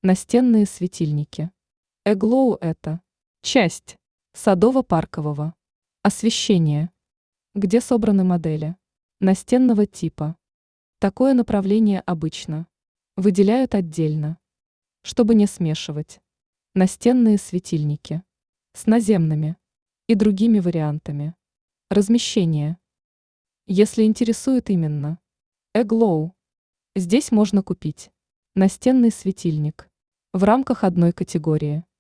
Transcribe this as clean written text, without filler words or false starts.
Настенные светильники. Эглоу – это часть садово-паркового освещения, где собраны модели настенного типа. Такое направление обычно выделяют отдельно, чтобы не смешивать настенные светильники с наземными и другими вариантами размещения. Если интересует именно Эглоу, здесь можно купить настенный светильник в рамках одной категории.